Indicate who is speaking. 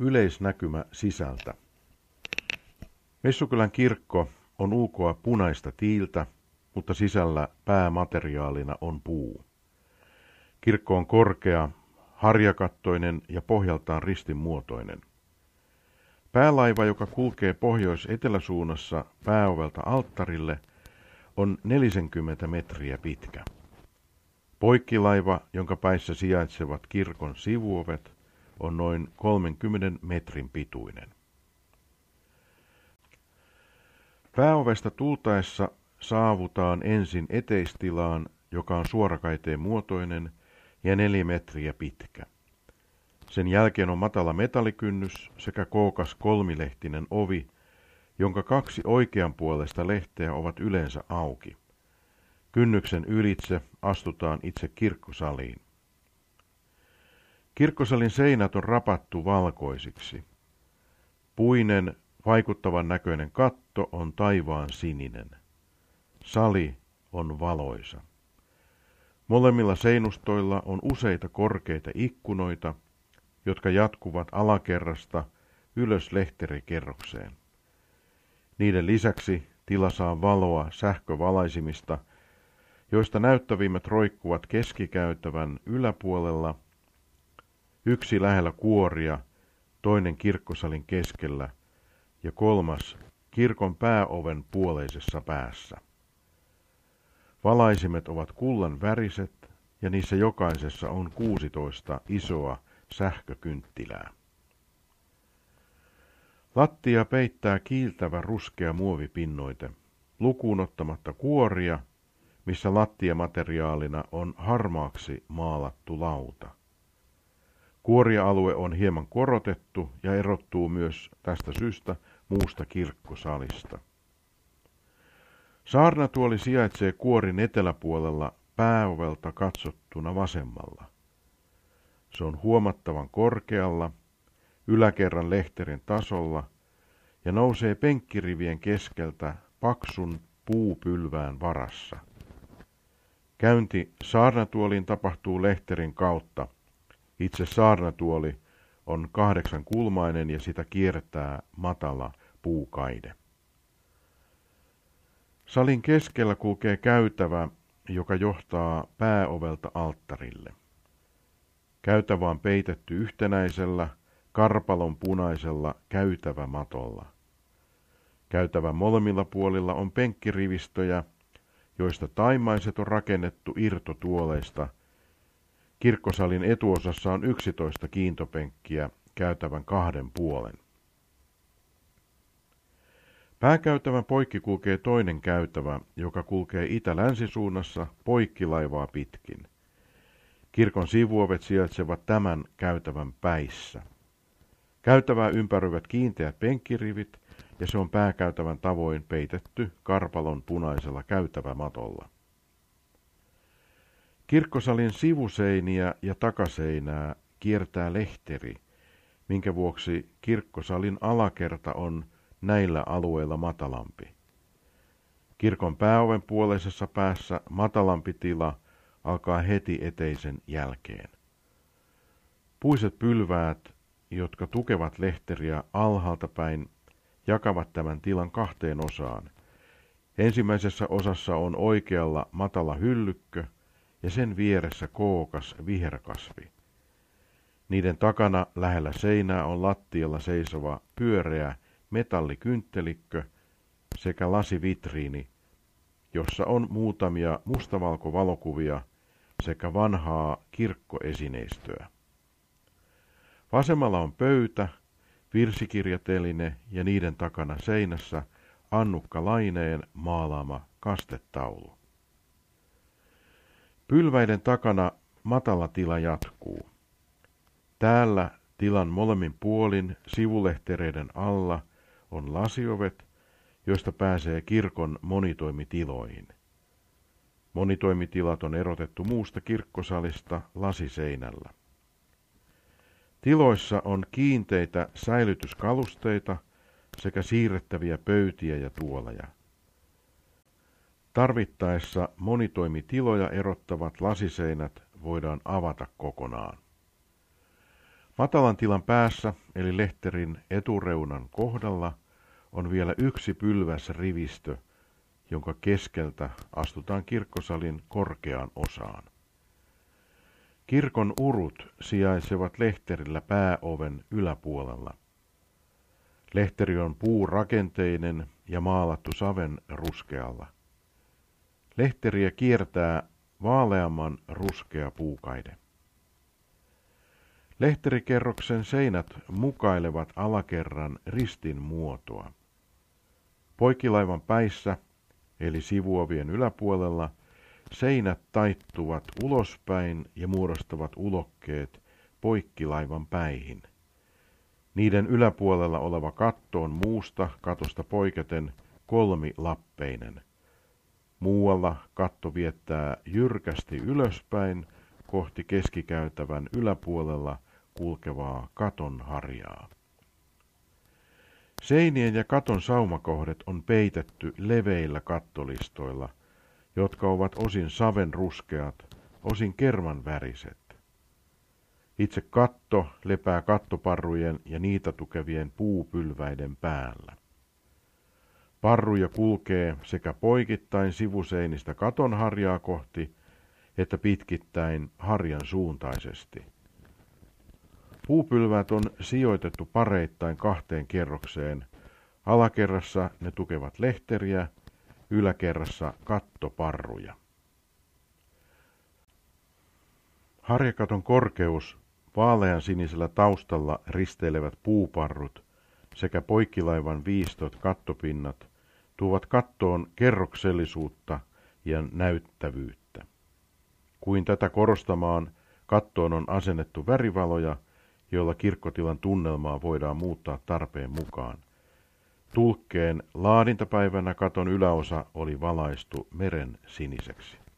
Speaker 1: Yleisnäkymä sisältä. Messukylän kirkko on ulkoa punaista tiiltä, mutta sisällä päämateriaalina on puu. Kirkko on korkea, harjakattoinen ja pohjaltaan ristinmuotoinen. Päälaiva, joka kulkee pohjois-eteläsuunnassa pääovelta alttarille, on 40 metriä pitkä. Poikkilaiva, jonka päissä sijaitsevat kirkon sivuovet, on noin 30 metrin pituinen. Pääovesta tultaessa saavutaan ensin eteistilaan, joka on suorakaiteen muotoinen ja 4 metriä pitkä. Sen jälkeen on matala metallikynnys sekä kookas kolmilehtinen ovi, jonka 2 oikeanpuoleista lehteä ovat yleensä auki. Kynnyksen ylitse astutaan itse kirkkosaliin. Kirkkosalin seinät on rapattu valkoisiksi. Puinen, vaikuttavan näköinen katto on taivaan sininen. Sali on valoisa. Molemmilla seinustoilla on useita korkeita ikkunoita, jotka jatkuvat alakerrasta ylös lehterikerrokseen. Niiden lisäksi tila saa valoa sähkövalaisimista, joista näyttävimmät roikkuvat keskikäytävän yläpuolella, yksi lähellä kuoria, toinen kirkkosalin keskellä ja 3. kirkon pääoven puoleisessa päässä. Valaisimet ovat kullan väriset ja niissä jokaisessa on 16 isoa sähkökynttilää. Lattia peittää kiiltävä ruskea muovipinnoite, lukuun ottamatta kuoria, missä lattiamateriaalina on harmaaksi maalattu lauta. Kuoria-alue on hieman korotettu ja erottuu myös tästä syystä muusta kirkkosalista. Saarnatuoli sijaitsee kuorin eteläpuolella pääovelta katsottuna vasemmalla. Se on huomattavan korkealla, yläkerran lehterin tasolla ja nousee penkkirivien keskeltä paksun puupylvään varassa. Käynti saarnatuoliin tapahtuu lehterin kautta. Itse saarnatuoli on 8-kulmainen ja sitä kiertää matala puukaide. Salin keskellä kulkee käytävä, joka johtaa pääovelta alttarille. Käytävä on peitetty yhtenäisellä, karpalon punaisella käytävämatolla. Käytävän molemmilla puolilla on penkkirivistöjä, joista taimaiset on rakennettu irtotuoleista. Kirkkosalin etuosassa on 11 kiintopenkkiä käytävän 2 puolen. Pääkäytävän poikki kulkee toinen käytävä, joka kulkee itä-länsisuunnassa poikkilaivaa pitkin. Kirkon sivuovet sijaitsevat tämän käytävän päissä. Käytävää ympäröivät kiinteät penkkirivit ja se on pääkäytävän tavoin peitetty karpalon punaisella käytävämatolla. Kirkkosalin sivuseiniä ja takaseinää kiertää lehteri, minkä vuoksi kirkkosalin alakerta on näillä alueilla matalampi. Kirkon pääoven puoleisessa päässä matalampi tila alkaa heti eteisen jälkeen. Puiset pylväät, jotka tukevat lehteriä alhaalta päin, jakavat tämän tilan 2 osaan. Ensimmäisessä osassa on oikealla matala hyllykkö ja sen vieressä kookas viherkasvi. Niiden takana lähellä seinää on lattialla seisova pyöreä metallikynttelikköö sekä lasivitriini, jossa on muutamia mustavalkovalokuvia sekä vanhaa kirkkoesineistöä. Vasemmalla on pöytä, virsikirjateline ja niiden takana seinässä Annukka Laineen maalaama kastetaulu. Pylväiden takana matala tila jatkuu. Täällä tilan molemmin puolin sivulehtereiden alla on lasiovet, joista pääsee kirkon monitoimitiloihin. Monitoimitilat on erotettu muusta kirkkosalista lasiseinällä. Tiloissa on kiinteitä säilytyskalusteita sekä siirrettäviä pöytiä ja tuoleja. Tarvittaessa monitoimitiloja erottavat lasiseinät voidaan avata kokonaan. Matalan tilan päässä, eli lehterin etureunan kohdalla, on vielä yksi pylväs rivistö, jonka keskeltä astutaan kirkkosalin korkeaan osaan. Kirkon urut sijaisevat lehterillä pääoven yläpuolella. Lehteri on puurakenteinen ja maalattu saven ruskealla. Lehteriä kiertää vaaleamman ruskea puukaide. Lehterikerroksen seinät mukailevat alakerran ristin muotoa. Poikilaivan päissä, eli sivuovien yläpuolella, seinät taittuvat ulospäin ja muodostavat ulokkeet poikkilaivan päihin. Niiden yläpuolella oleva katto on muusta katosta poiketen kolmilappeinen. Muualla katto viettää jyrkästi ylöspäin kohti keskikäytävän yläpuolella kulkevaa katon harjaa. Seinien ja katon saumakohdet on peitetty leveillä kattolistoilla, jotka ovat osin saven ruskeat, osin kerman väriset. Itse katto lepää kattoparrujen ja niitä tukevien puupylväiden päällä. Parruja kulkee sekä poikittain sivuseinistä katon harjaa kohti, että pitkittäin harjan suuntaisesti. Puupylvät on sijoitettu pareittain kahteen kerrokseen. Alakerrassa ne tukevat lehteriä, yläkerrassa kattoparruja. Harjakaton korkeus, vaalean sinisellä taustalla risteilevät puuparrut sekä poikkilaivan viistot kattopinnat tuovat kattoon kerroksellisuutta ja näyttävyyttä. Kuin tätä korostamaan, kattoon on asennettu värivaloja, joilla kirkkotilan tunnelmaa voidaan muuttaa tarpeen mukaan. Tulkkeen laadintapäivänä katon yläosa oli valaistu meren siniseksi.